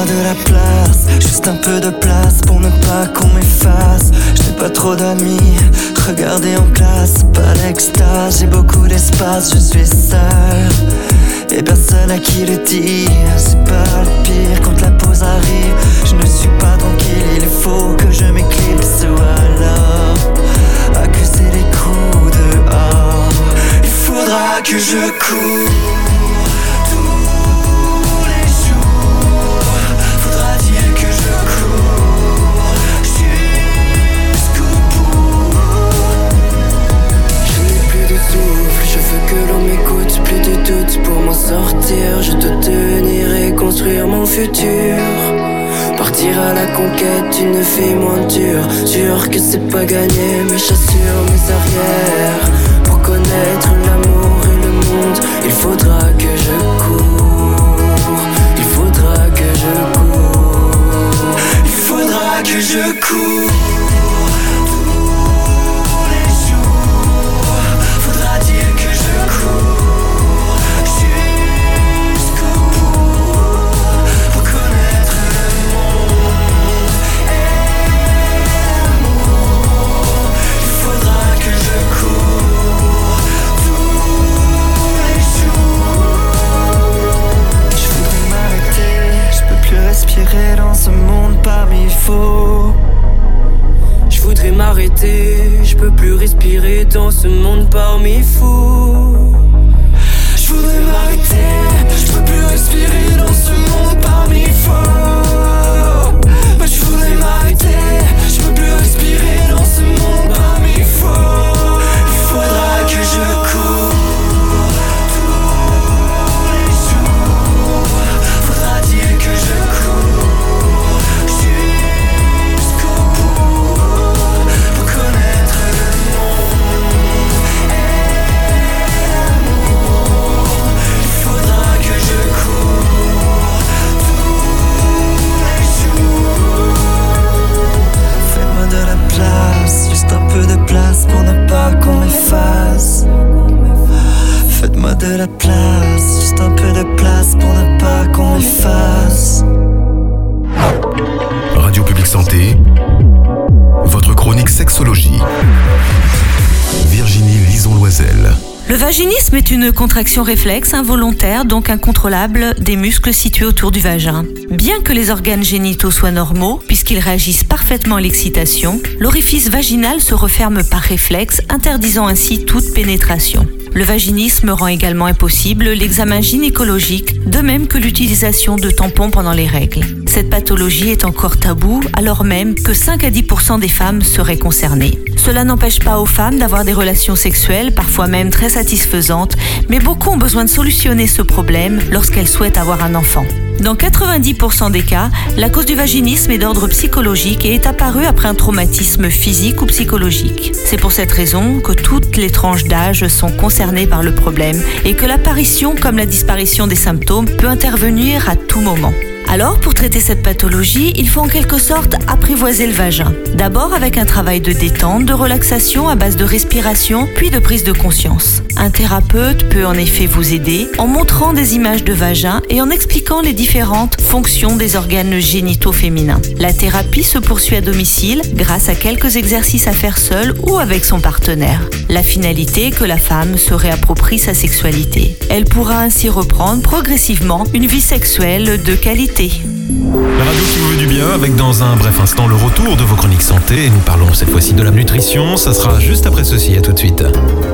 de la place, juste un peu de place pour ne pas qu'on m'efface. Je n'ai pas trop d'amis, regardez en classe, pas l'extase, j'ai beaucoup d'espace, je suis seul et personne à qui le dire. C'est pas le pire quand la pause arrive, je ne suis pas tranquille, il faut que je m'éclipse ou alors accuser les coups dehors. Il faudra que je cours tous les jours, faudra dire que je cours jusqu'au bout. Je n'ai plus de souffle, je veux que l'on m'écoute, plus de doute pour m'en sortir. Je dois tenir et construire mon futur. Partir à la conquête d'une vie moins dure. Sûr que c'est pas gagné, mais j'assure mes arrières. Pour connaître l'amour et le monde, il faudra que je cours. Il faudra que je cours. Il faudra que je cours tous les jours. Faudra dire que je cours jusqu'au bout pour connaître le monde et l'amour. Il faudra que je cours tous les jours. Je voudrais m'arrêter, je peux plus respirer dans ce monde parmi faux. Je voudrais m'arrêter, je peux plus respirer dans ce monde parmi fous. Je voudrais m'arrêter, je peux plus respirer dans ce monde parmi faux. Je voudrais m'arrêter, je peux plus respirer dans ce monde parmi faux. Il faudra que je cours tous les jours. Faudra dire que je cours jusqu'au bout pour connaître le monde et l'amour. Il faudra que je cours tous les jours. Faites-moi de la place, juste un peu de place pour ne pas qu'on m'efface. Faites-moi de la place, juste un peu de place pour ne pas qu'on m'efface. Radio Publique Santé, votre chronique sexologie. Virginie Lison-Loisel. Le vaginisme est une contraction réflexe involontaire, donc incontrôlable, des muscles situés autour du vagin. Bien que les organes génitaux soient normaux, puisqu'ils réagissent parfaitement à l'excitation, l'orifice vaginal se referme par réflexe, interdisant ainsi toute pénétration. Le vaginisme rend également impossible l'examen gynécologique, de même que l'utilisation de tampons pendant les règles. Cette pathologie est encore taboue, alors même que 5 à 10% des femmes seraient concernées. Cela n'empêche pas aux femmes d'avoir des relations sexuelles, parfois même très satisfaisantes, mais beaucoup ont besoin de solutionner ce problème lorsqu'elles souhaitent avoir un enfant. Dans 90% des cas, la cause du vaginisme est d'ordre psychologique et est apparue après un traumatisme physique ou psychologique. C'est pour cette raison que toutes les tranches d'âge sont concernées par le problème et que l'apparition comme la disparition des symptômes peut intervenir à tout moment. Alors, pour traiter cette pathologie, il faut en quelque sorte apprivoiser le vagin. D'abord avec un travail de détente, de relaxation à base de respiration, puis de prise de conscience. Un thérapeute peut en effet vous aider en montrant des images de vagin et en expliquant les différentes fonctions des organes génitaux féminins. La thérapie se poursuit à domicile grâce à quelques exercices à faire seul ou avec son partenaire. La finalité est que la femme se réapproprie sa sexualité. Elle pourra ainsi reprendre progressivement une vie sexuelle de qualité. La radio qui vous veut du bien, avec dans un bref instant le retour de vos chroniques santé. Et nous parlons cette fois-ci de la nutrition. Ça sera juste après ceci. À tout de suite.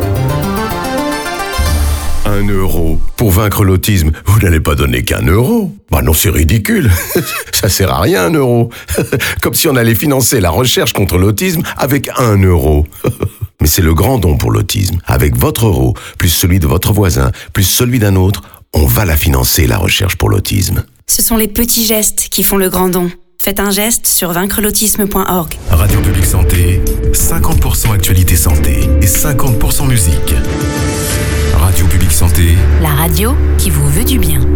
1 euro. Pour vaincre l'autisme, vous n'allez pas donner qu'1 euro. Bah non, c'est ridicule. Ça sert à rien, 1 euro. Comme si on allait financer la recherche contre l'autisme avec 1 euro. Mais c'est le grand don pour l'autisme. Avec votre euro, plus celui de votre voisin, plus celui d'un autre, on va la financer, la recherche pour l'autisme. Ce sont les petits gestes qui font le grand don. Faites un geste sur vaincrelautisme.org. Radio Publique Santé, 50% actualité santé et 50% musique. Radio Publique Santé, la radio qui vous veut du bien.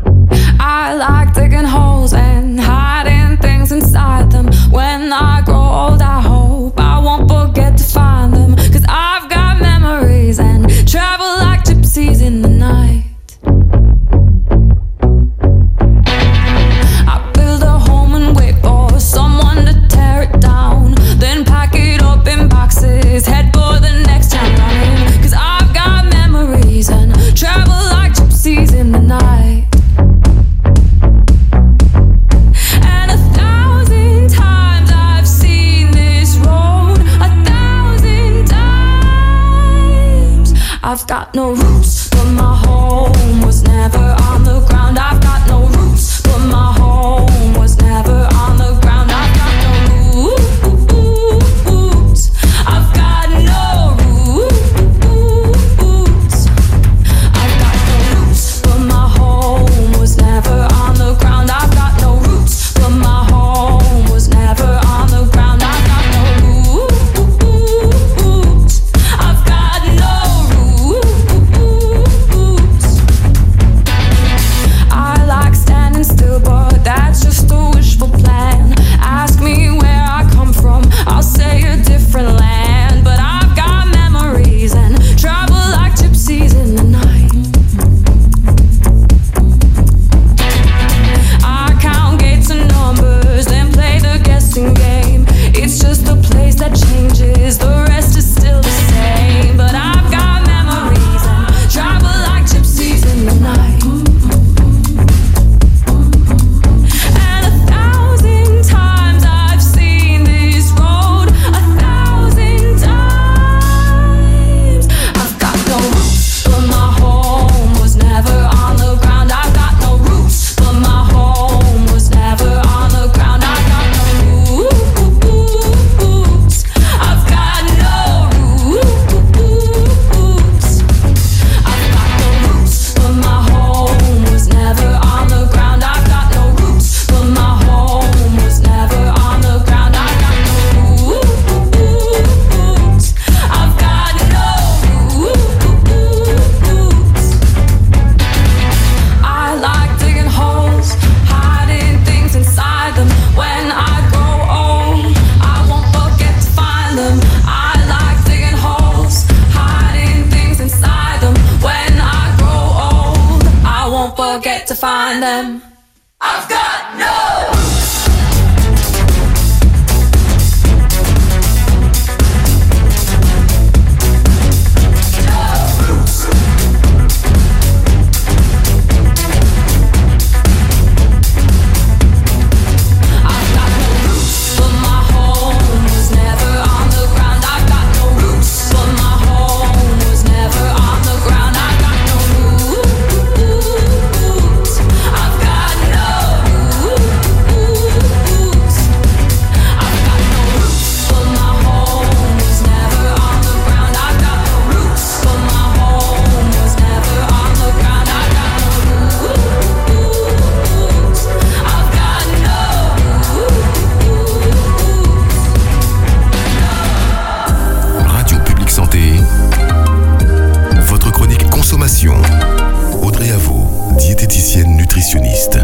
I like digging holes and hiding things inside them. When I grow I've got no roots, but my home was never on the ground. I've got no roots, but my home was never on the ground. I've got no roots. I've got no roots. I've got no roots, but my home was never on the ground. I've got no roots, but my home was never on the ground. I've got no roots. I've got no roots. I like standing still, but that's just a wishful plan. Ask me where I come from, I'll say a different land. But I've got memories and travel like gypsies in the night. I count gates and numbers, then play the guessing game. It's just a place that changes, the rest is still the same. But I've got memories and travel like gypsies in the night. And 1,000 times I've seen this road, 1,000 times. I've got no roots, but my home was never on the ground. I've got no roots, but my home was never on the ground. I've got no roots. I've got no roots. I've got no roots, but my home was never on the ground. I've got no roots, but my home was never on the ground. I've got no roots. I've got no roots. I like digging holes, hiding things inside them. When I grow old, I won't forget to find them. I like digging holes, hiding things inside them. When I grow old, I won't forget to find them. I've got no I've got no roots, but my home was never on the ground. I've got no roots, but my home was never on the ground. I've got no roots. I've got no roots. I've got no roots, but my home was never on the ground. I've got no roots, but my home was never on the ground. I've got no roots. I've got no Radio Publique Santé, votre chronique consommation. Audrey Avaux, diététicienne nutritionniste.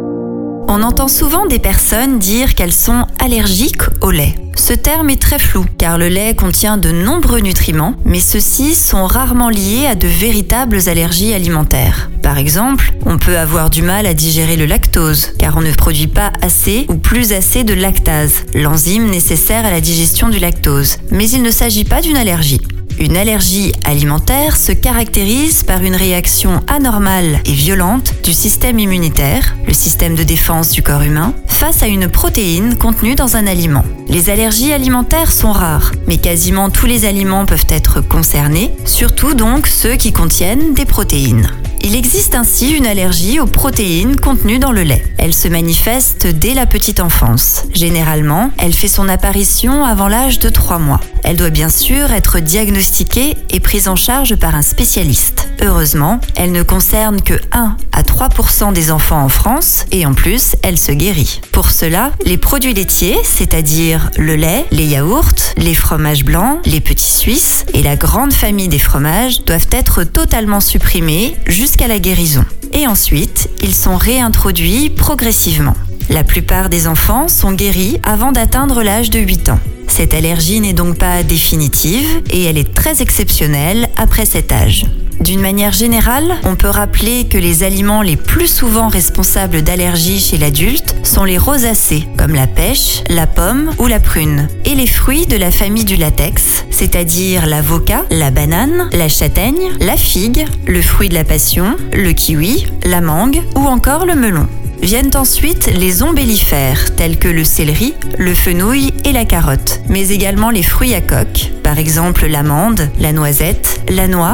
On entend souvent des personnes dire qu'elles sont allergiques au lait. Ce terme est très flou car le lait contient de nombreux nutriments, mais ceux-ci sont rarement liés à de véritables allergies alimentaires. Par exemple, on peut avoir du mal à digérer le lactose car on ne produit pas assez ou plus assez de lactase, l'enzyme nécessaire à la digestion du lactose. Mais il ne s'agit pas d'une allergie. Une allergie alimentaire se caractérise par une réaction anormale et violente du système immunitaire, le système de défense du corps humain, face à une protéine contenue dans un aliment. Les allergies alimentaires sont rares, mais quasiment tous les aliments peuvent être concernés, surtout donc ceux qui contiennent des protéines. Il existe ainsi une allergie aux protéines contenues dans le lait. Elle se manifeste dès la petite enfance. Généralement, elle fait son apparition avant l'âge de 3 mois. Elle doit bien sûr être diagnostiquée et prise en charge par un spécialiste. Heureusement, elle ne concerne que 1 à 3% des enfants en France et en plus, elle se guérit. Pour cela, les produits laitiers, c'est-à-dire le lait, les yaourts, les fromages blancs, les petits suisses et la grande famille des fromages doivent être totalement supprimés jusqu'à la guérison. Et ensuite, ils sont réintroduits progressivement. La plupart des enfants sont guéris avant d'atteindre l'âge de 8 ans. Cette allergie n'est donc pas définitive et elle est très exceptionnelle après cet âge. D'une manière générale, on peut rappeler que les aliments les plus souvent responsables d'allergies chez l'adulte sont les rosacées, comme la pêche, la pomme ou la prune, et les fruits de la famille du latex, c'est-à-dire l'avocat, la banane, la châtaigne, la figue, le fruit de la passion, le kiwi, la mangue ou encore le melon. Viennent ensuite les ombellifères, tels que le céleri, le fenouil et la carotte, mais également les fruits à coque, par exemple l'amande, la noisette, la noix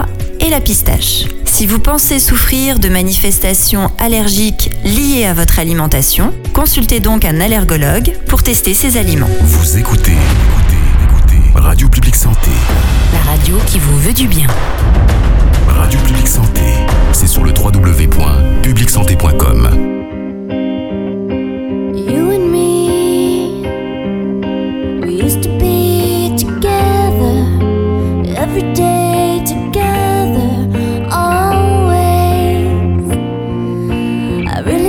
et la pistache. Si vous pensez souffrir de manifestations allergiques liées à votre alimentation, consultez donc un allergologue pour tester ces aliments. Vous écoutez Radio Public Santé. La radio qui vous veut du bien. Radio Public Santé, c'est sur le www.publicsanté.com. You and me, we used to be together, every day together, always. I really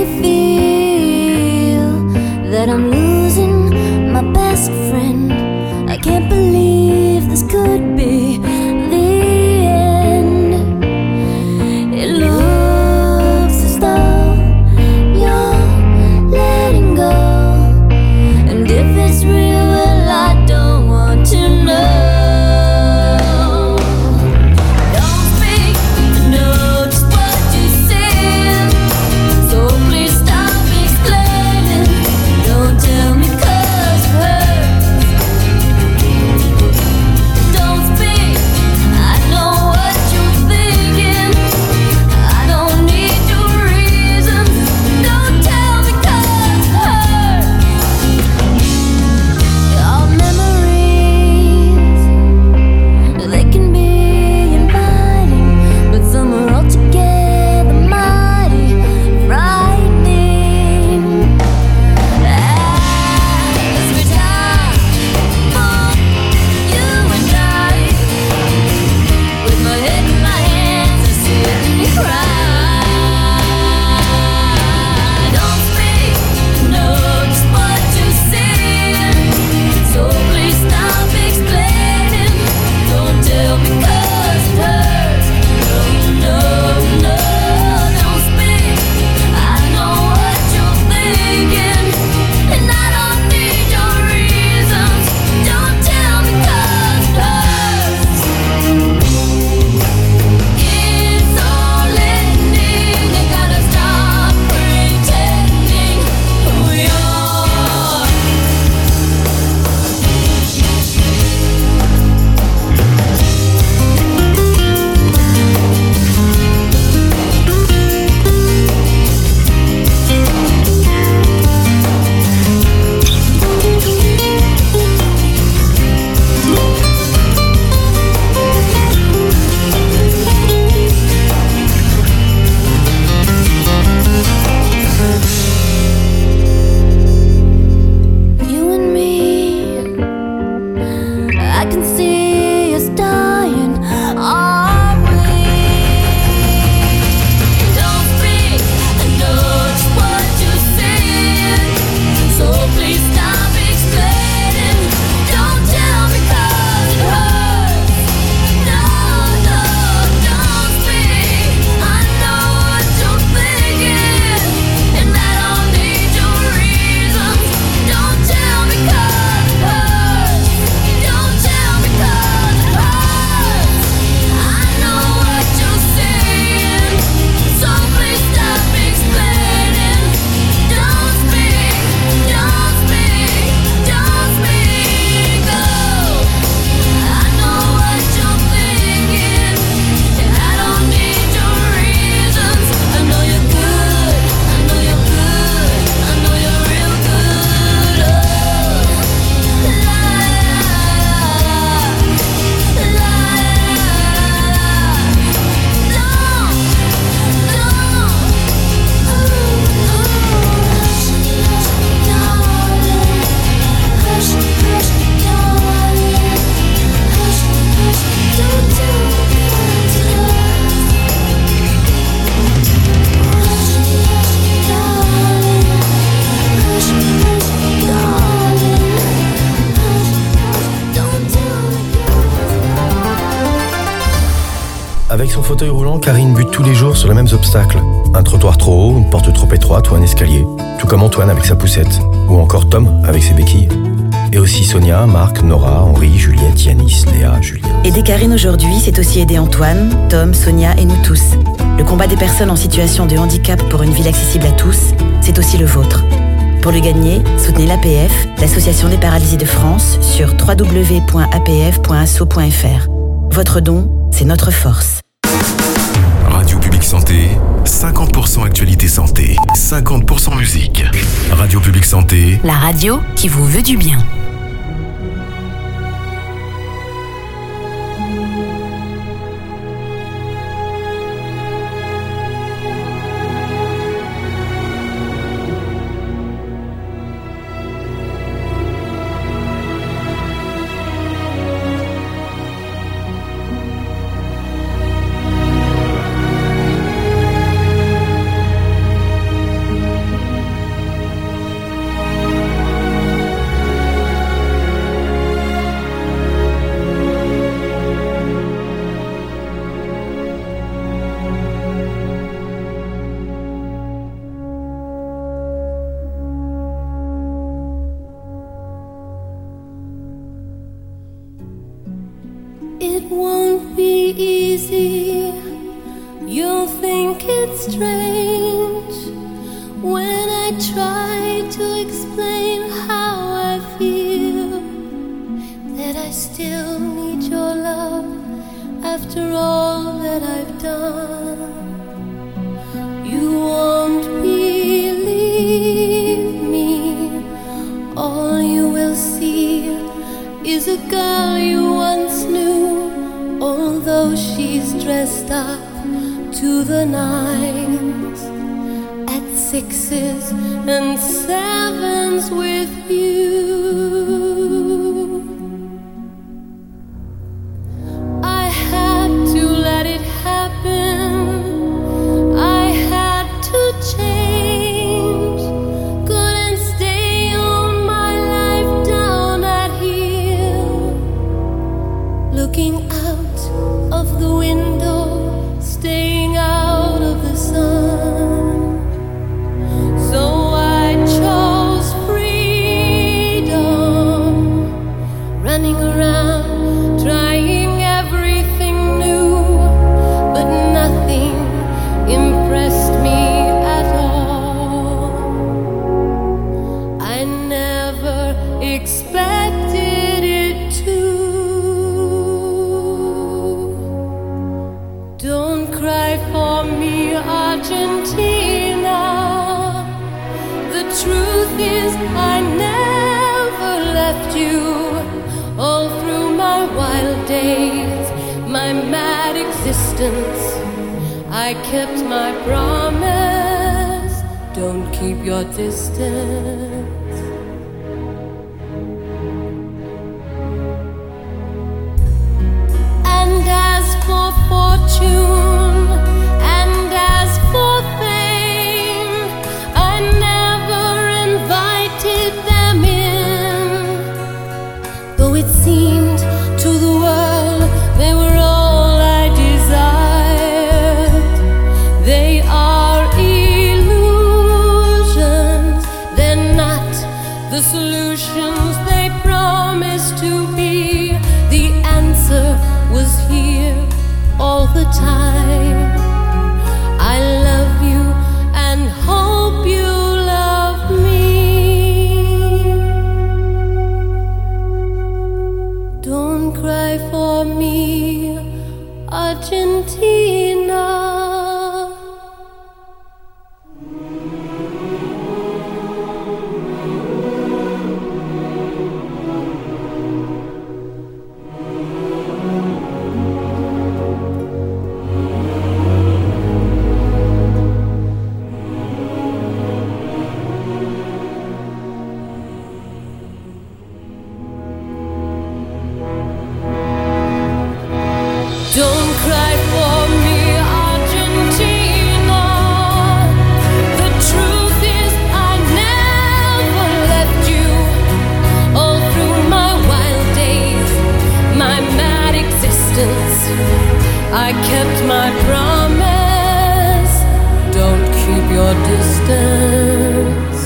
feel that I'm losing my best friend. I can't believe this could be the end. It looks as though you're letting go, and if it's real, well, I don't want to know. Don't speak, I know just what you said, so please stop explaining. Don't tell me 'cause it hurts. Don't speak, I know what you're thinking. I don't need your reasons. Don't tell me 'cause it hurts. Our memories, they can be inviting, but some are altogether mighty frightening. As we die for you and I, with my head in my hands, I sit and cry. Don't speak, I know just what you said, so please stop explaining. Don't tell me 'cause it hurts. No, no, no, don't speak. I know what you're thinking, and I don't need your reasons. Don't tell me 'cause it hurts. It's all ending. You gotta stop pretending who you are. You and me, I can see us dying, are we? Don't speak, I know just what you said, so please stop explaining. Don't tell me 'cause it hurts. No, no, don't speak. I know what you're thinking, and I don't need your reasons. Don't tell me 'cause it hurts. Don't tell me 'cause it hurts. I know what you're saying, so please stop explaining. Don't speak, don't speak, don't speak. Oh, I know what you're thinking, and I don't need your reasons. I know you're good, I know you're good, I know you're real good. Oh, la la la. Avec son fauteuil roulant, Karine bute tous les jours sur les mêmes obstacles. Un trottoir trop haut, une porte trop étroite ou un escalier. Tout comme Antoine avec sa poussette. Ou encore Tom avec ses béquilles. Et aussi Sonia, Marc, Nora, Henri, Juliette, Yanis, Léa, Julien. Aider Karine aujourd'hui, c'est aussi aider Antoine, Tom, Sonia et nous tous. Le combat des personnes en situation de handicap pour une ville accessible à tous, c'est aussi le vôtre. Pour le gagner, soutenez l'APF, l'Association des paralysés de France, sur www.apf.asso.fr. Votre don, c'est notre force. Santé, 50% actualité santé, 50% musique. Radio Publique Santé, La radio qui vous veut du bien. It won't be easy. You'll think it's strange when I try to explain how I feel. That I still need your love after all that I've done. You won't believe me. All you will see is a girl you once knew, although she's dressed up to the nines, at 6s and 7s with you. I had to let it happen. I had to change. Couldn't stay on my life down at heel, looking out of the window, staying out of the sun. So I chose freedom, running around, trying everything new, but nothing impressed me at all. I never expected it to. Don't cry for me, Argentina. The truth is I never left you. All through my wild days, my mad existence, I kept my promise. Don't keep your distance. And as for fortune, and as for fame, I never invited them in. Though it seemed to the world they were all I desired. They are illusions, they're not the solutions they promised to be. The answer was here all the time. I love you and hope you love me. Don't cry for me, Argentina. Don't cry for me, Argentina. The truth is I never left you. All through my wild days, my mad existence, I kept my promise. Don't keep your distance.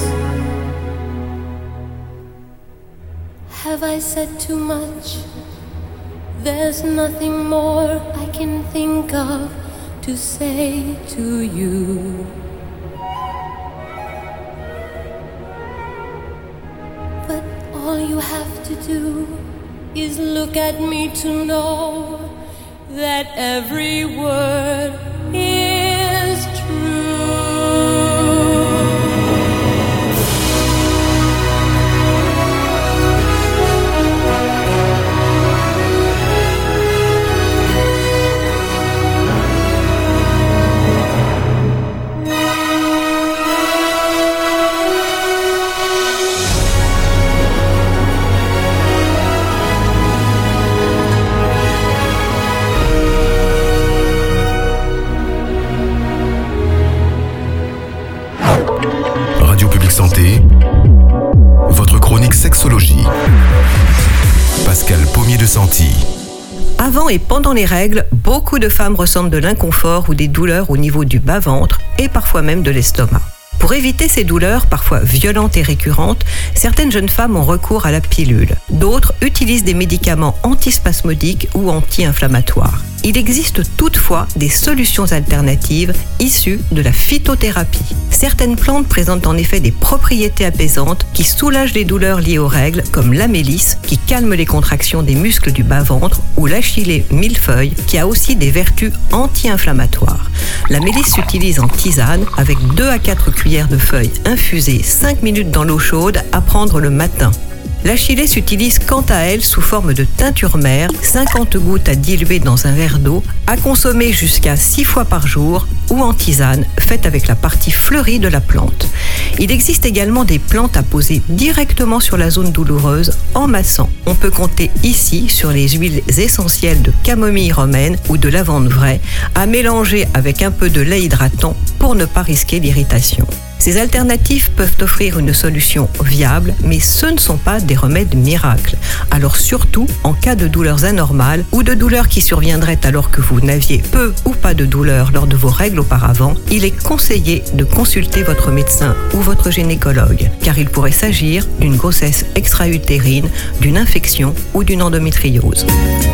Have I said too much? There's nothing more I can think of to say to you. But all you have to do is look at me to know that every word is ressenti. Avant et pendant les règles, beaucoup de femmes ressentent de l'inconfort ou des douleurs au niveau du bas-ventre et parfois même de l'estomac. Pour éviter ces douleurs, parfois violentes et récurrentes, certaines jeunes femmes ont recours à la pilule. D'autres utilisent des médicaments antispasmodiques ou anti-inflammatoires. Il existe toutefois des solutions alternatives issues de la phytothérapie. Certaines plantes présentent en effet des propriétés apaisantes qui soulagent les douleurs liées aux règles, comme l'amélis qui calme les contractions des muscles du bas-ventre ou l'achillée millefeuille qui a aussi des vertus anti-inflammatoires. L'amélis s'utilise en tisane avec 2 à 4 cuillères de feuilles infusées 5 minutes dans l'eau chaude à prendre le matin. L'achillée s'utilise quant à elle sous forme de teinture mère, 50 gouttes à diluer dans un verre d'eau, à consommer jusqu'à 6 fois par jour ou en tisane, faite avec la partie fleurie de la plante. Il existe également des plantes à poser directement sur la zone douloureuse en massant. On peut compter ici sur les huiles essentielles de camomille romaine ou de lavande vraie, à mélanger avec un peu de lait hydratant pour ne pas risquer l'irritation. Ces alternatives peuvent offrir une solution viable, mais ce ne sont pas des remèdes miracles. Alors surtout, en cas de douleurs anormales ou de douleurs qui surviendraient alors que vous n'aviez peu ou pas de douleurs lors de vos règles auparavant, il est conseillé de consulter votre médecin ou votre gynécologue, car il pourrait s'agir d'une grossesse extra-utérine, d'une infection ou d'une endométriose.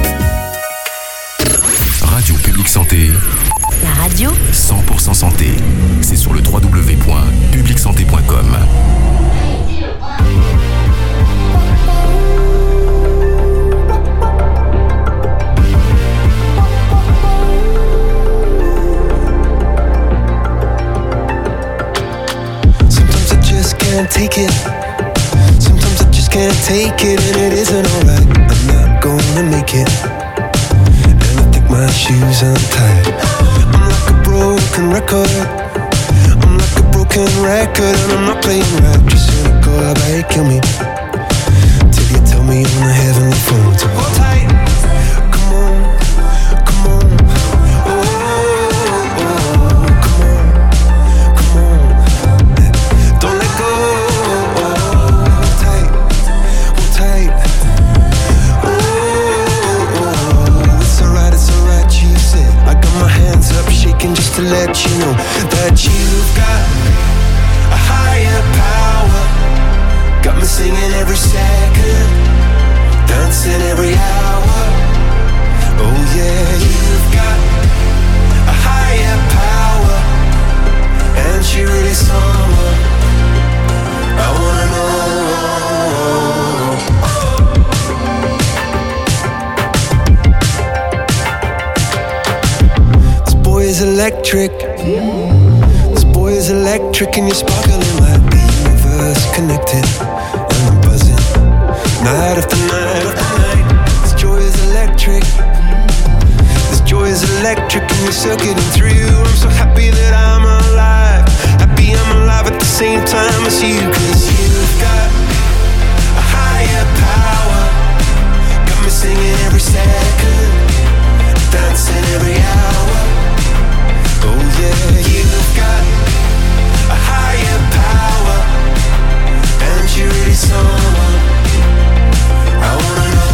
Radio Public Santé. La radio 100% santé. C'est sur le www.publicsanté.com. Sometimes I just can't take it. Sometimes I just can't take it, and it isn't alright. I'm not gonna make it. And I think my shoes untied. I'm like a broken record. I'm like a broken record, and I'm not playing right. Just cynical, how about you kill me? Till you tell me on the heavenly phone to hold tight. Come on, come on. Oh, oh, come on, come on. Don't let go. Hold tight, hold tight. Oh, it's alright, you said. I got my hands up shaking just to let you know that you've got a higher power. Got me singing every second, dancing every hour. Oh yeah, you've got a higher power, and she really someone I wanna know. This boy is electric. This boy is electric, and you're sparkling like the universe connected. And I'm buzzing night after night after night. This joy is electric. This joy is electric, and you're circuiting through. I'm so happy that I'm alive. Happy I'm alive at the same time as you. 'Cause you've got a higher power. Got me singing every second, dancing every hour. Oh yeah, you've got a higher power, and you're really someone I wanna know.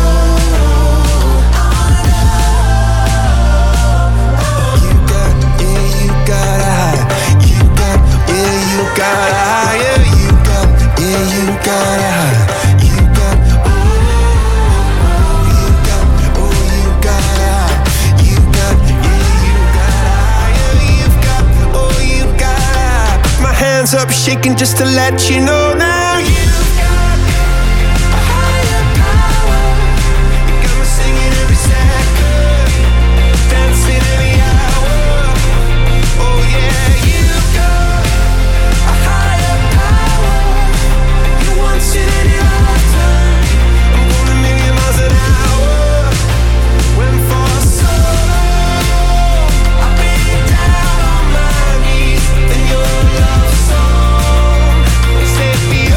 You got, yeah, you got a high. You got, yeah, you got a higher. You got, yeah, you got a high. You got, oh, you got, oh, you got a high. You got, yeah, you got a higher. You've got, oh, you got a high. My hands up shaking just to let you know now. You've got a higher power. You got me singing every second, dancing every hour. Oh yeah, you've got a higher power. You want it in your lifetime. I'm going a million miles an hour. Went for so long, I've been down on my knees, and your love song set me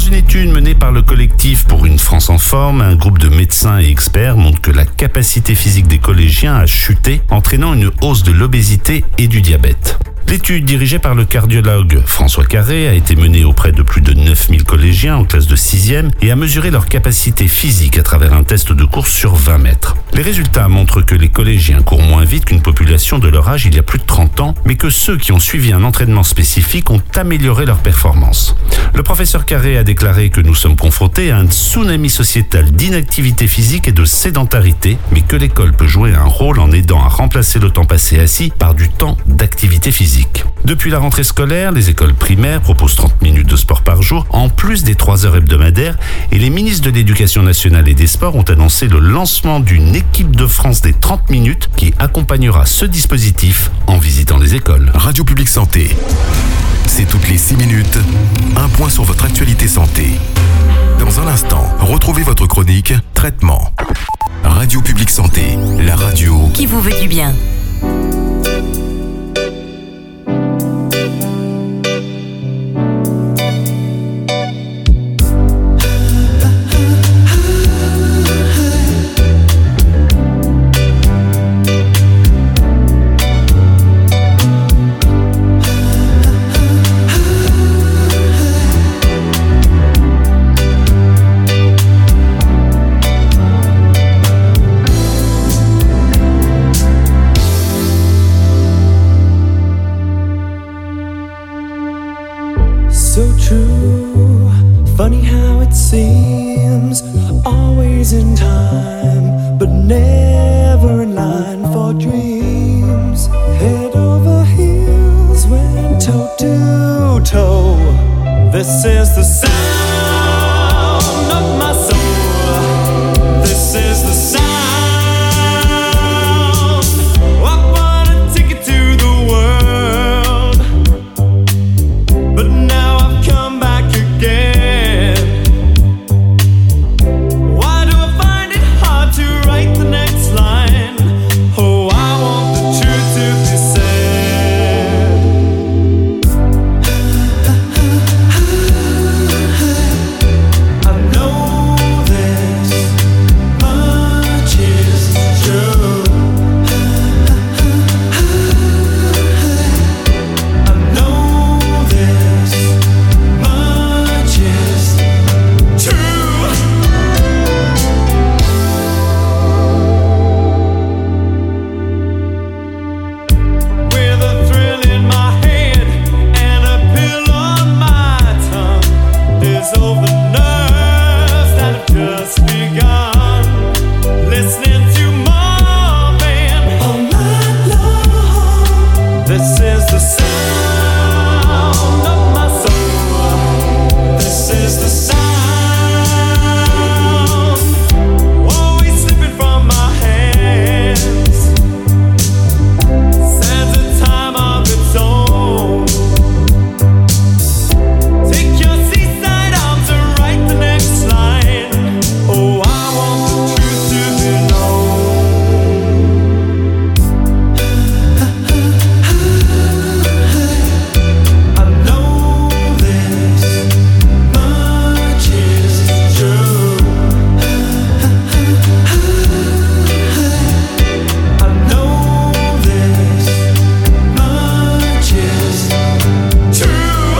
une étude menée par le collectif Pour une France en forme, un groupe de médecins et experts montre que la capacité physique des collégiens a chuté, entraînant une hausse de l'obésité et du diabète. L'étude dirigée par le cardiologue François Carré a été menée auprès de plus de 9000 collégiens en classe de 6e et a mesuré leur capacité physique à travers un test de course sur 20 mètres. Les résultats montrent que les collégiens courent moins vite qu'une population de leur âge il y a plus de 30 ans, mais que ceux qui ont suivi un entraînement spécifique ont amélioré leur performance. Le professeur Carré a déclaré que nous sommes confrontés à un tsunami sociétal d'inactivité physique et de sédentarité, mais que l'école peut jouer un rôle en aidant à remplacer le temps passé assis par du temps d'activité physique. Depuis la rentrée scolaire, les écoles primaires proposent 30 minutes de sport par jour, en plus des 3 heures hebdomadaires, et les ministres de l'Éducation nationale et des Sports ont annoncé le lancement d'une équipe de France des 30 minutes qui accompagnera ce dispositif en visitant les écoles. Radio Publique Santé. C'est toutes les 6 minutes, un point sur votre actualité santé. Dans un instant, retrouvez votre chronique Traitement. Radio Publique Santé, la radio qui vous veut du bien. So true, funny how it seems, always in time, but never in line for dreams. Head over heels, went toe to toe. This is the sound of my soul. This is the sound. I wanna take it to the world, but now I've come back again. Why do I find it hard to write the next line? Oh, I want the truth to be said. I know this much is true. I know this much is true. With a thrill in my head and a pill on my tongue, there's all the nerves that have just begun. Listening to Marvin all night long. This is the sound of my soul. This is the sound. Always slipping from my hands. Stands a time of its own. Take your seaside arms and write the next line. Oh, I want the truth to be known. I know this much is true. I know this much is true.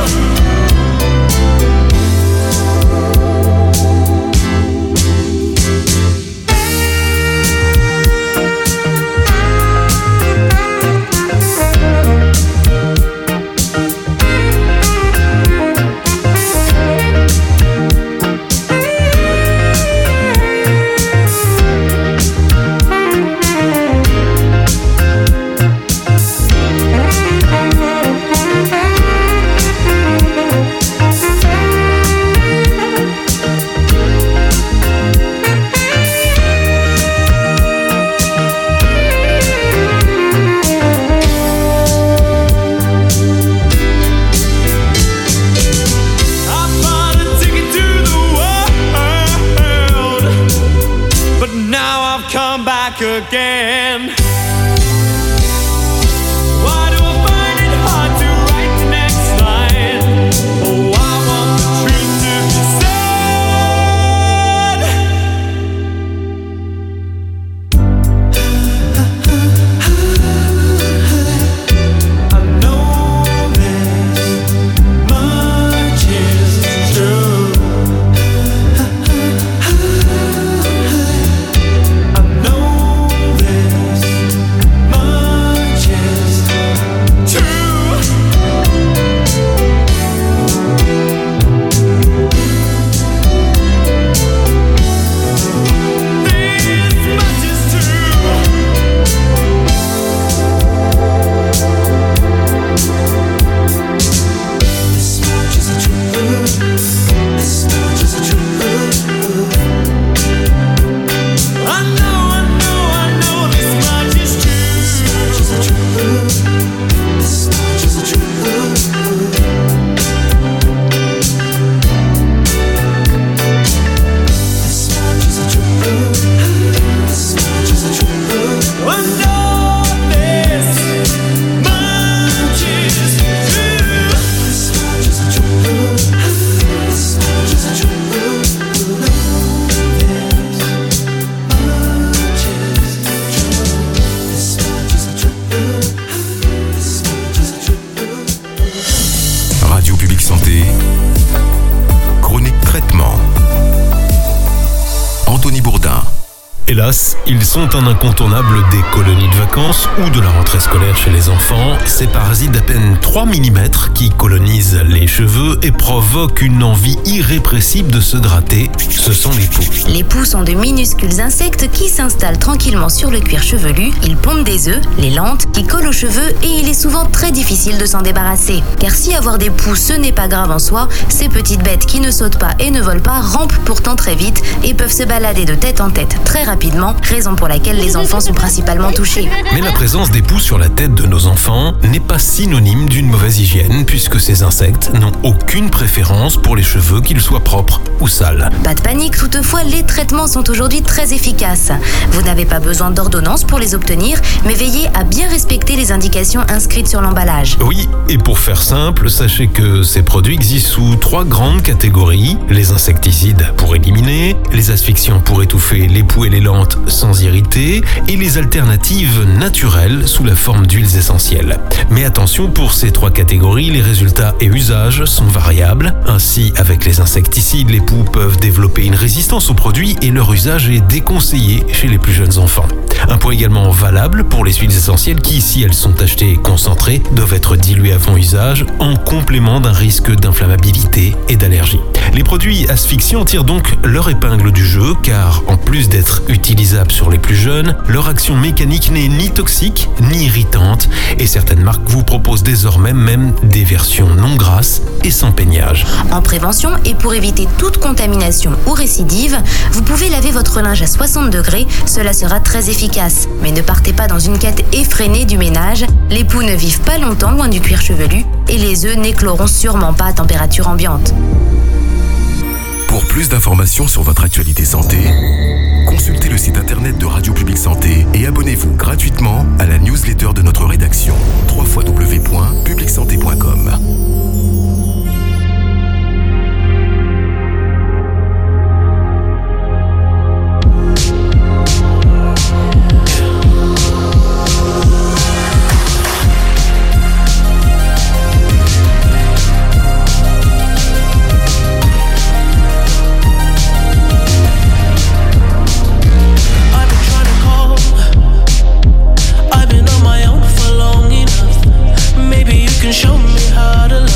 I bought a ticket to the world, but now I've come back again. Why do I find it hard to write the next line? Oh, I want the truth to be said. Hélas, ils sont un incontournable des colonies de vacances ou de la rentrée scolaire chez les enfants. Ces parasites d'à peine 3 mm qui colonisent les cheveux et provoquent une envie irrépressible de se gratter, ce sont les poux. Les poux sont de minuscules insectes qui s'installent tranquillement sur le cuir chevelu. Ils pondent des œufs, les lentes, qui collent aux cheveux et il est souvent très difficile de s'en débarrasser. Car si avoir des poux ce n'est pas grave en soi, ces petites bêtes qui ne sautent pas et ne volent pas rampent pourtant très vite et peuvent se balader de tête en tête très rapidement, raison pour laquelle les enfants sont principalement touchés. Mais la présence des poux sur la tête de nos enfants n'est pas synonyme d'une mauvaise hygiène puisque ces insectes n'ont aucune préférence pour les cheveux, qu'ils soient propres ou sales. Pas de panique, toutefois, les traitements sont aujourd'hui très efficaces. Vous n'avez pas besoin d'ordonnance pour les obtenir, mais veillez à bien respecter les indications inscrites sur l'emballage. Oui, et pour faire simple, sachez que ces produits existent sous 3 grandes catégories. Les insecticides pour éliminer, les asphyxiants pour étouffer les poux et les lentes sans irriter, et les alternatives naturelles sous la forme d'huiles essentielles. Mais attention, pour ces 3 catégories, les résultats et usages sont variables. Ainsi, avec les insecticides, les poux peuvent développer une résistance aux produits et leur usage est déconseillé chez les plus jeunes enfants. Un point également valable pour les huiles essentielles qui, si elles sont achetées concentrées, doivent être diluées avant usage en complément d'un risque d'inflammabilité et d'allergie. Les produits asphyxiants tirent donc leur épingle du jeu car, en plus d'être utilisables sur les plus jeunes, leur action mécanique n'est ni toxique ni irritante et certaines marques vous proposent désormais même des versions non grasses et sans peignage. En prévention et pour éviter toute contamination ou récidive, vous pouvez laver votre linge à 60 degrés, cela sera très efficace. Mais ne partez pas dans une quête effrénée du ménage, les poux ne vivent pas longtemps loin du cuir chevelu et les œufs n'écloront sûrement pas à température ambiante. Pour plus d'informations sur votre actualité santé, consultez le site internet de Radio Publique Santé et abonnez-vous gratuitement à la newsletter de notre rédaction www.publicsanté.com. Show me how to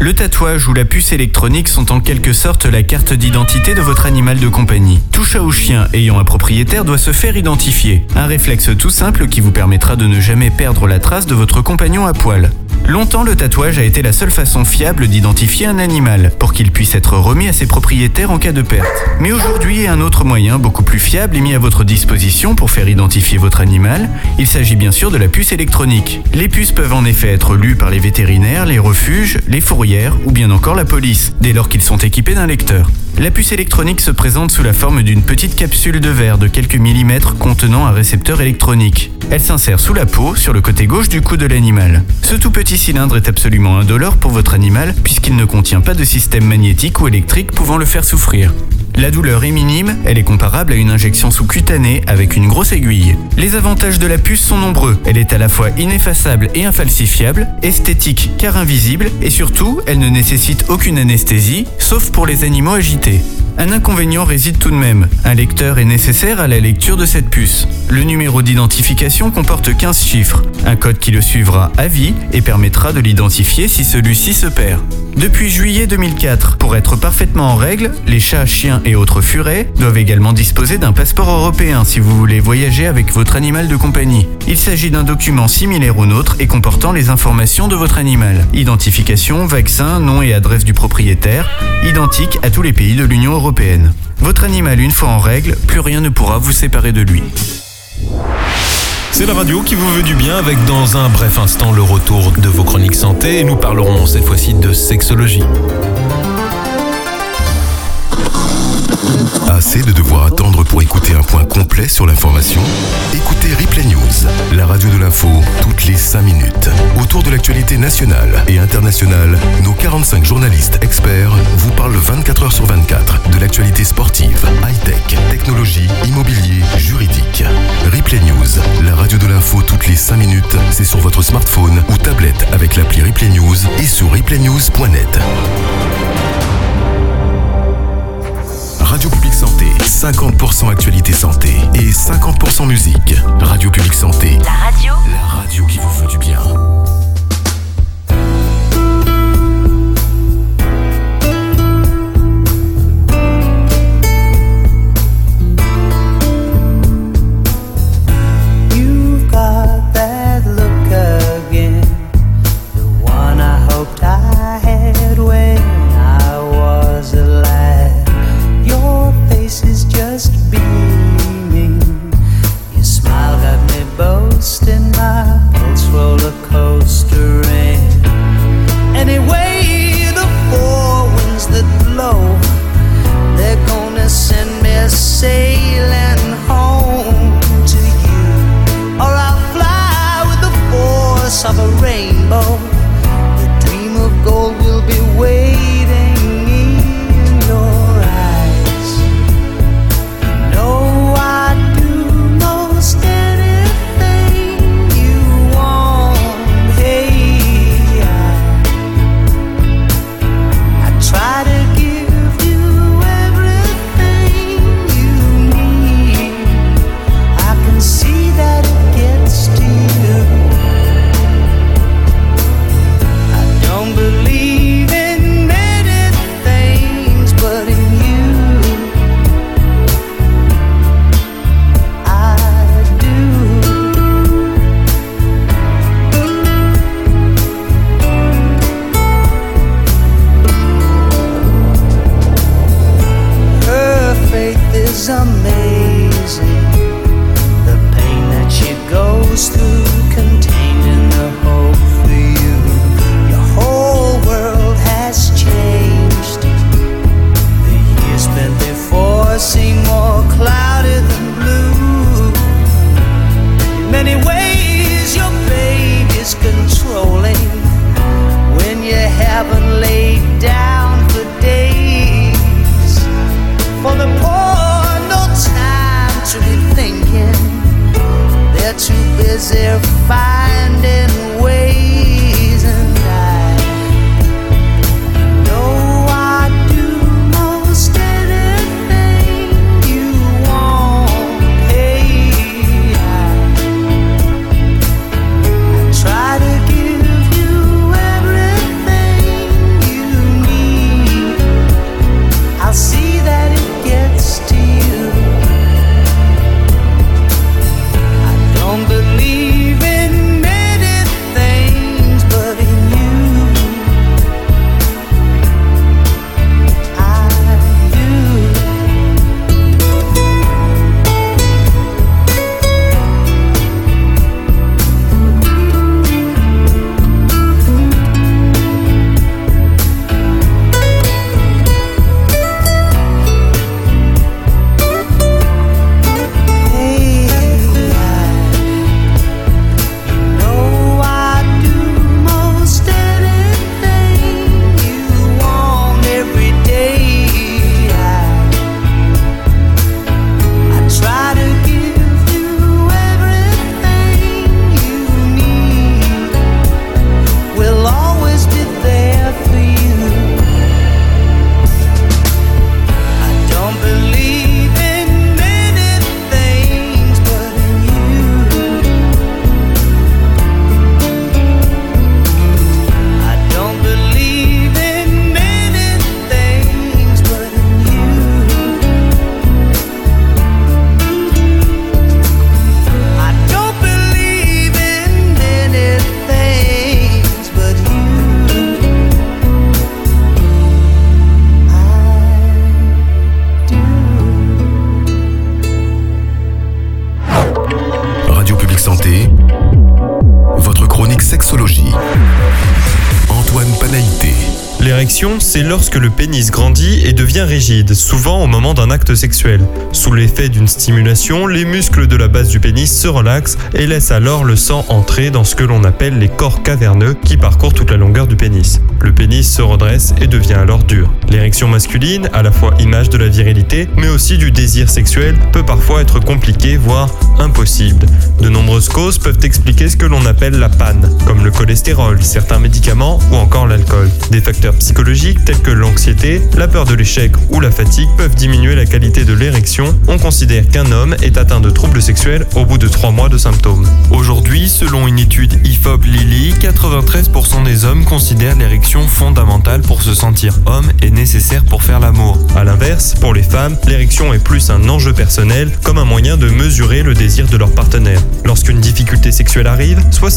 Le tatouage ou la puce électronique sont en quelque sorte la carte d'identité de votre animal de compagnie. Tout chat ou chien ayant un propriétaire doit se faire identifier. Un réflexe tout simple qui vous permettra de ne jamais perdre la trace de votre compagnon à poil. Longtemps, le tatouage a été la seule façon fiable d'identifier un animal, pour qu'il puisse être remis à ses propriétaires en cas de perte. Mais aujourd'hui, un autre moyen beaucoup plus fiable est mis à votre disposition pour faire identifier votre animal. Il s'agit bien sûr de la puce électronique. Les puces peuvent en effet être lues par les vétérinaires, les refuges, les fourrières ou bien encore la police, dès lors qu'ils sont équipés d'un lecteur. La puce électronique se présente sous la forme d'une petite capsule de verre de quelques millimètres contenant un récepteur électronique. Elle s'insère sous la peau, sur le côté gauche du cou de l'animal. Ce tout petit cylindre est absolument indolore pour votre animal puisqu'il ne contient pas de système magnétique ou électrique pouvant le faire souffrir. La douleur est minime, elle est comparable à une injection sous-cutanée avec une grosse aiguille. Les avantages de la puce sont nombreux. Elle est à la fois ineffaçable et infalsifiable, esthétique car invisible, et surtout, elle ne nécessite aucune anesthésie, sauf pour les animaux agités. Un inconvénient réside tout de même. Un lecteur est nécessaire à la lecture de cette puce. Le numéro d'identification comporte 15 chiffres, un code qui le suivra à vie et permettra de l'identifier si celui-ci se perd. Depuis juillet 2004, pour être parfaitement en règle, les chats, chiens et autres furets doivent également disposer d'un passeport européen si vous voulez voyager avec votre animal de compagnie. Il s'agit d'un document similaire au nôtre et comportant les informations de votre animal. Identification, vaccin, nom et adresse du propriétaire, identique à tous les pays de l'Union européenne. Votre animal une fois en règle, plus rien ne pourra vous séparer de lui. C'est la radio qui vous veut du bien avec dans un bref instant le retour de vos chroniques santé et nous parlerons cette fois-ci de sexologie. Assez de devoir attendre pour écouter un point complet sur l'information? Écoutez Replay News, la radio de l'info, toutes les 5 minutes. Autour de l'actualité nationale et internationale, nos 45 journalistes experts vous parlent 24 heures sur 24 de l'actualité sportive, high-tech, technologie, immobilier, juridique. Replay News, la radio de l'info toutes les 5 minutes, c'est sur votre smartphone ou tablette avec l'appli Replay News et sur replaynews.net. Radio Publique Santé, 50% actualité santé et 50% musique. Radio Publique Santé, la radio qui vous veut du bien. You've got that look again, the one I hoped I had when I was a lad. Your face is just beaming. Your smile got me boasting, my pulse roller coastering. Anyway, the four winds that blow, they're gonna send me sailing home to you. Or I'll fly with the force of a rainbow. The dream of gold will be waiting in your eyes. You know I'd do most anything you want. Hey, I try to give you everything you need. I can see that it gets to you. I don't believe in many things, but in you I do. Her faith is amazing. The pain that she goes through, contained in the hope for you. Your whole world has changed. The years spent before seem more cloudy than blue. In many ways, your baby's controlling when you haven't laid down for days. For the poor, no time to be thinking. They're too busy finding ways, and I know I do most anything you want. Hey, I try to give you everything you Santé, votre chronique sexologie. Antoine Panaïté. L'érection, c'est lorsque le pénis grandit et devient rigide, souvent au moment d'un acte sexuel. Sous l'effet d'une stimulation, les muscles de la base du pénis se relaxent et laissent alors le sang entrer dans ce que l'on appelle les corps caverneux qui parcourent toute la longueur du pénis. Le pénis se redresse et devient alors dur. L'érection masculine, à la fois image de la virilité, mais aussi du désir sexuel, peut parfois être compliquée, voire impossible. De nombreuses causes peuvent expliquer ce que l'on appelle la panne, comme le cholestérol, certains médicaments ou encore l'alcool. Des facteurs psychologiques tels que l'anxiété, la peur de l'échec ou la fatigue peuvent diminuer la qualité de l'érection. On considère qu'un homme est atteint de troubles sexuels au bout de 3 mois de symptômes. Aujourd'hui, selon une étude IFOP-Lilly, 93% des hommes considèrent l'érection fondamentale pour se sentir homme et nécessaire pour faire l'amour. A l'inverse, pour les femmes, l'érection est plus un enjeu personnel, comme un moyen de mesurer le désir de leur partenaire. Lorsqu'une difficulté sexuelle arrive,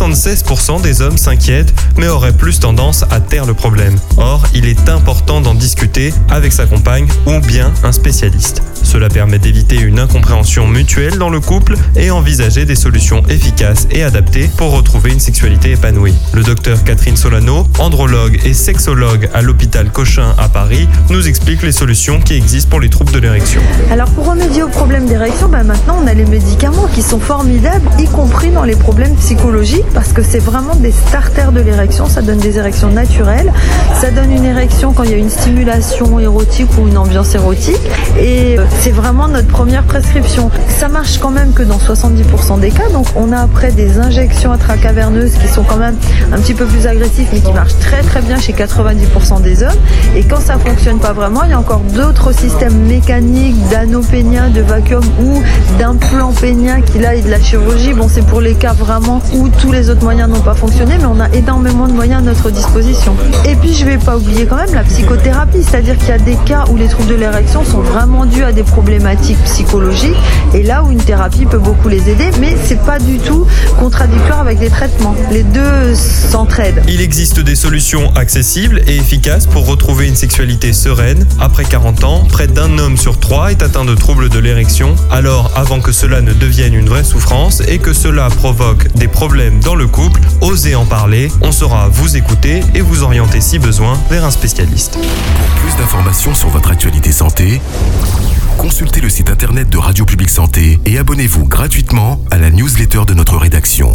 76% des hommes s'inquiètent, mais auraient plus tendance à taire le problème. Or, il est important d'en discuter avec sa compagne ou bien un spécialiste. Cela permet d'éviter une incompréhension mutuelle dans le couple et envisager des solutions efficaces et adaptées pour retrouver une sexualité épanouie. Le docteur Catherine Solano, andrologue et sexologue à l'hôpital Cochin à Paris, nous explique les solutions qui existent pour les troubles de l'érection. Alors pour remédier aux problèmes d'érection, maintenant on a les médicaments qui sont formidables, y compris dans les problèmes psychologiques, parce que c'est vraiment des starters de l'érection, ça donne des érections naturelles, ça donne une érection quand il y a une stimulation érotique ou une ambiance érotique, et c'est vraiment notre première prescription. Ça marche quand même que dans 70% des cas, donc on a après des injections intracaverneuses qui sont quand même un petit peu plus agressives, mais qui marchent très très bien chez 90% des hommes, et quand ça fonctionne pas vraiment, il y a encore d'autres systèmes mécaniques, d'anneaux péniens, de vacuum ou d'implants péniens qui là est de la chirurgie. Bon, c'est pour les cas vraiment où tous les autres moyens n'ont pas fonctionné, mais on a énormément de moyens à notre disposition. Et puis je vais pas oublier quand même la psychothérapie, c'est-à-dire qu'il y a des cas où les troubles de l'érection sont vraiment dus à des problématiques psychologiques, et là où une thérapie peut beaucoup les aider, mais c'est pas du tout contradictoire avec des traitements. Les deux s'entraident. Il existe des solutions accessibles et efficaces pour retrouver une sexualité sereine. Après 40 ans, près d'un homme sur 3 est atteint de troubles de l'érection. Alors, avant que cela ne devienne une vraie souffrance et que cela provoque des problèmes dans le couple, osez en parler. On saura vous écouter et vous orienter si besoin vers un spécialiste. Pour plus d'informations sur votre actualité santé, consultez le site internet de Radio Publique Santé et abonnez-vous gratuitement à la newsletter de notre rédaction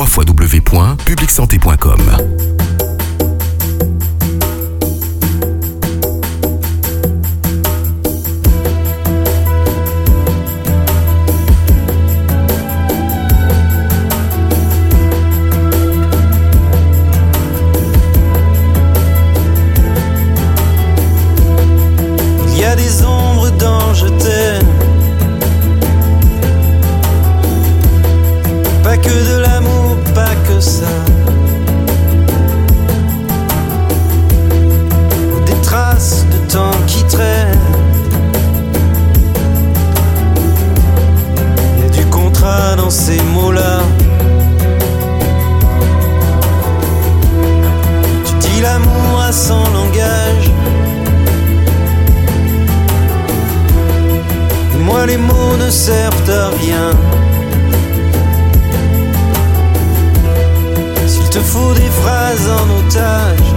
www.publicsanté.com. Il y a des ombres dans je t'aime, pas que de l'amour, pas que ça. Des traces de temps qui traînent, il y a du contrat dans ces mots-là. Tu dis l'amour à son langage, et moi les mots ne servent à rien. S'il te faut des phrases en otage,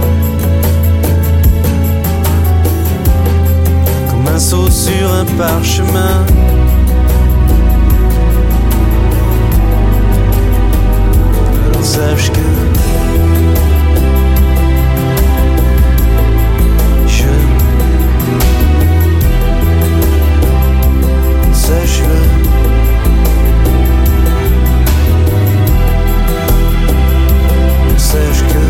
comme un saut sur un parchemin, alors sache que sache-le. Sache que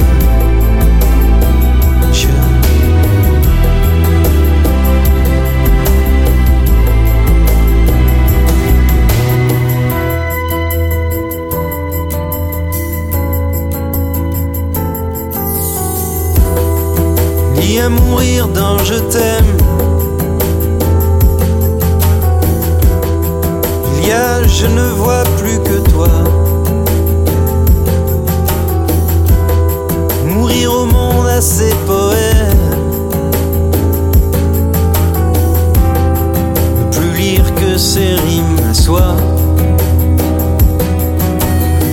lis à mourir dans je t'aime. Il y a je ne vois plus que toi. Mourir au monde à ses poèmes, ne plus lire que ses rimes à soi.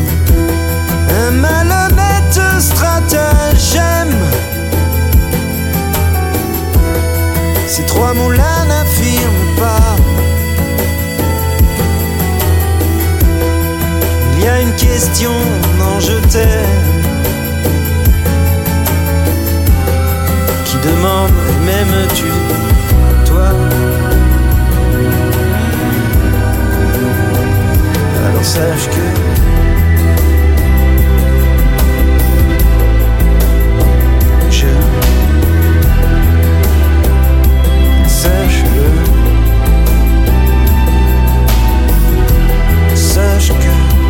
question, non je t'aime. Qui demande m'aimes-tu, toi? Alors sache que sache que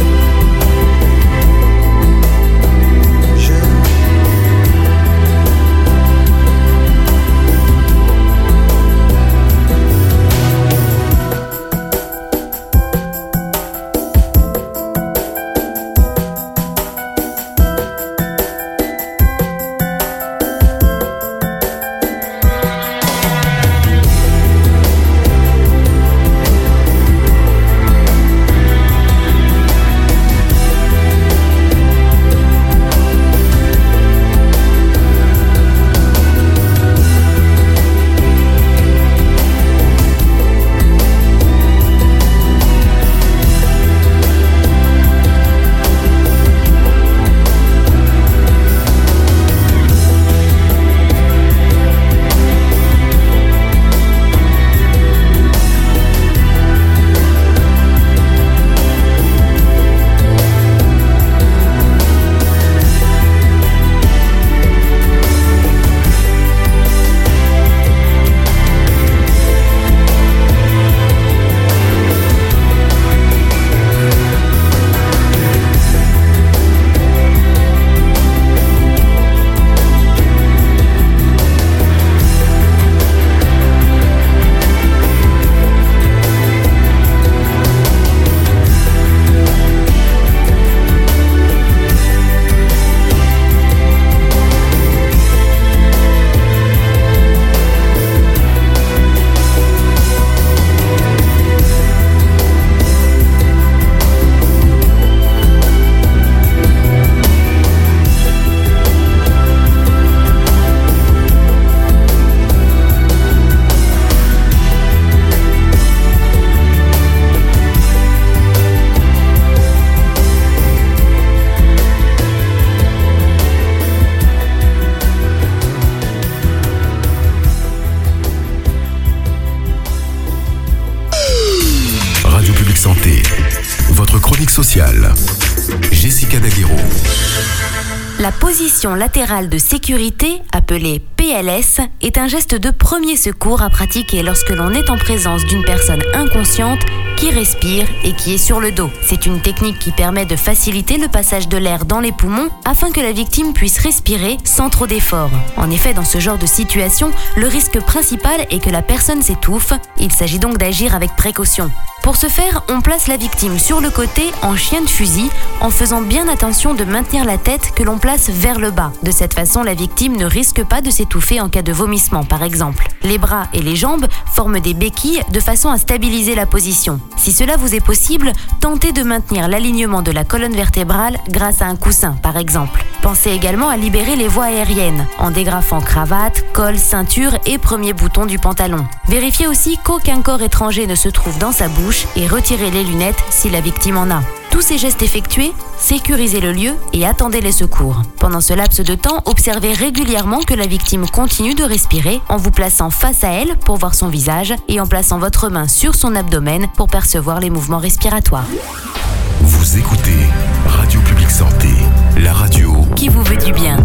Jessica Daguerreau. La position latérale de sécurité, appelée PLS, est un geste de premier secours à pratiquer lorsque l'on est en présence d'une personne inconsciente qui respire et qui est sur le dos. C'est une technique qui permet de faciliter le passage de l'air dans les poumons afin que la victime puisse respirer sans trop d'efforts. En effet, dans ce genre de situation, le risque principal est que la personne s'étouffe. Il s'agit donc d'agir avec précaution. Pour ce faire, on place la victime sur le côté en chien de fusil, en faisant bien attention de maintenir la tête que l'on place vers le bas. De cette façon, la victime ne risque pas de s'étouffer en cas de vomissement, par exemple. Les bras et les jambes forment des béquilles de façon à stabiliser la position. Si cela vous est possible, tentez de maintenir l'alignement de la colonne vertébrale grâce à un coussin, par exemple. Pensez également à libérer les voies aériennes, en dégrafant cravate, col, ceinture et premier bouton du pantalon. Vérifiez aussi qu'aucun corps étranger ne se trouve dans sa bouche et retirez les lunettes si la victime en a. Tous ces gestes effectués, sécurisez le lieu et attendez les secours. Pendant ce laps de temps, observez régulièrement que la victime continue de respirer en vous plaçant face à elle pour voir son visage et en plaçant votre main sur son abdomen pour percevoir les mouvements respiratoires. Vous écoutez Radio Publique Santé, la radio qui vous veut du bien.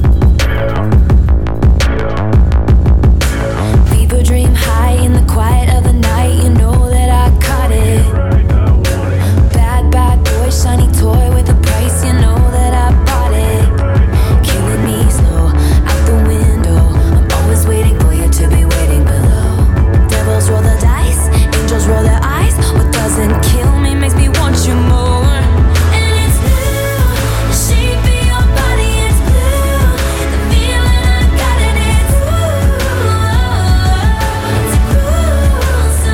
Leave a dream high in the quiet of the night. You know that I caught it. Bad boy, shiny toy with a price. You know that I bought it. Killing me slow out the window. I'm always waiting for you to be waiting below. Devils roll the dice, angels roll their eyes. What doesn't kill me makes me want you more. And it's blue, the shape of your body is blue. The feeling I got in it's ooh, it's cruel.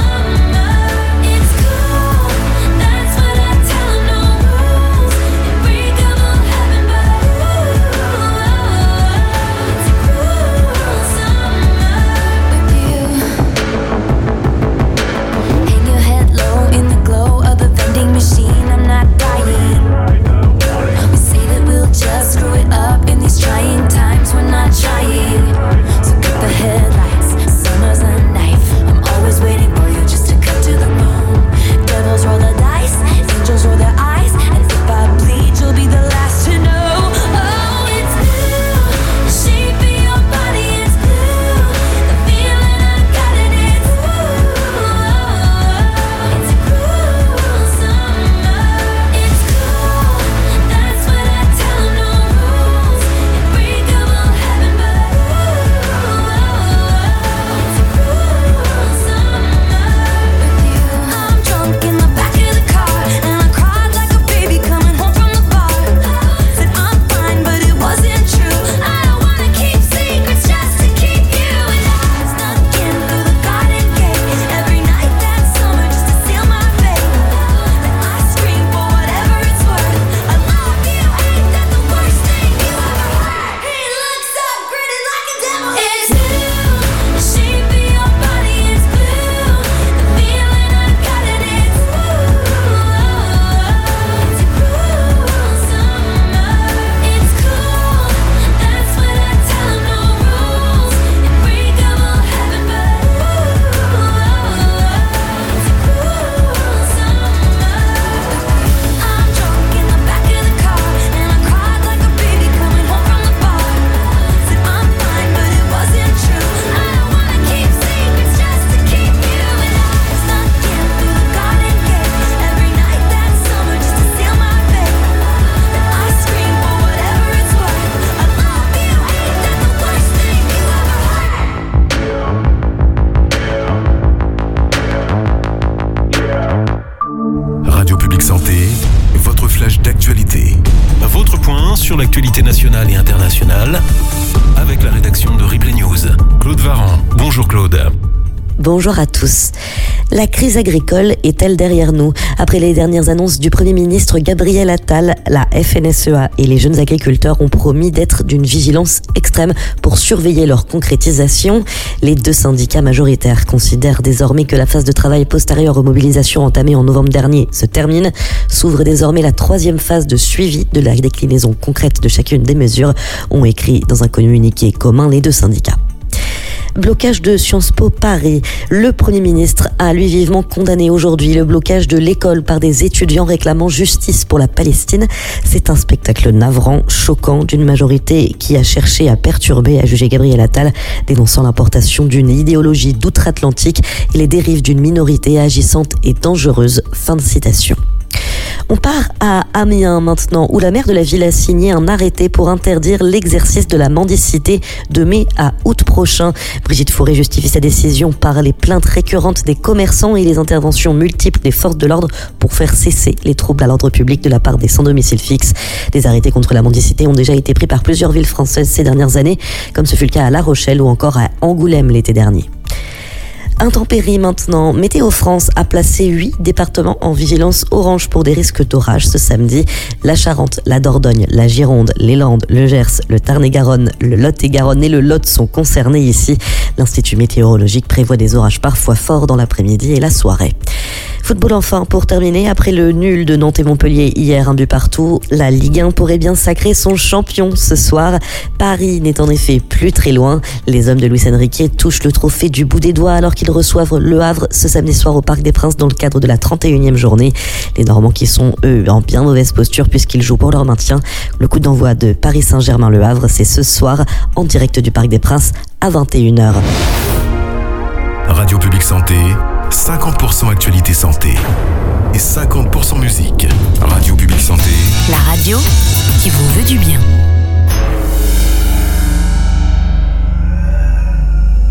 Santé, votre flash d'actualité. Votre point sur l'actualité nationale et internationale avec la rédaction de Replay News. Claude Varan. Bonjour Claude. Bonjour à tous. La crise agricole est-elle derrière nous? Après les dernières annonces du Premier ministre Gabriel Attal, la FNSEA et les jeunes agriculteurs ont promis d'être d'une vigilance extrême pour surveiller leur concrétisation. Les deux syndicats majoritaires considèrent désormais que la phase de travail postérieure aux mobilisations entamées en novembre dernier se termine. S'ouvre désormais la troisième phase de suivi de la déclinaison concrète de chacune des mesures, ont écrit dans un communiqué commun les deux syndicats. Blocage de Sciences Po Paris. Le Premier ministre a lui vivement condamné aujourd'hui le blocage de l'école par des étudiants réclamant justice pour la Palestine. C'est un spectacle navrant, choquant d'une majorité qui a cherché à perturber, a jugé Gabriel Attal, dénonçant l'importation d'une idéologie d'outre-Atlantique et les dérives d'une minorité agissante et dangereuse. Fin de citation. On part à Amiens maintenant, où la maire de la ville a signé un arrêté pour interdire l'exercice de la mendicité de mai à août prochain. Brigitte Fauré justifie sa décision par les plaintes récurrentes des commerçants et les interventions multiples des forces de l'ordre pour faire cesser les troubles à l'ordre public de la part des sans-domicile fixe. Des arrêtés contre la mendicité ont déjà été pris par plusieurs villes françaises ces dernières années, comme ce fut le cas à La Rochelle ou encore à Angoulême l'été dernier. Intempéries maintenant. Météo France a placé 8 départements en vigilance orange pour des risques d'orage ce samedi. La Charente, la Dordogne, la Gironde, les Landes, le Gers, le Tarn-et-Garonne, le Lot-et-Garonne et le Lot sont concernés ici. L'Institut météorologique prévoit des orages parfois forts dans l'après-midi et la soirée. Football enfin, pour terminer, après le nul de Nantes et Montpellier hier, un but partout, la Ligue 1 pourrait bien sacrer son champion ce soir. Paris n'est en effet plus très loin. Les hommes de Luis Enrique touchent le trophée du bout des doigts alors qu'ils reçoivent Le Havre ce samedi soir au Parc des Princes dans le cadre de la 31e journée. Les Normands qui sont, eux, en bien mauvaise posture puisqu'ils jouent pour leur maintien. Le coup d'envoi de Paris Saint-Germain-Le Havre, c'est ce soir en direct du Parc des Princes à 21h. Radio Publique Santé, 50% actualité santé et 50% musique. Radio Publique Santé. La radio qui vous veut du bien.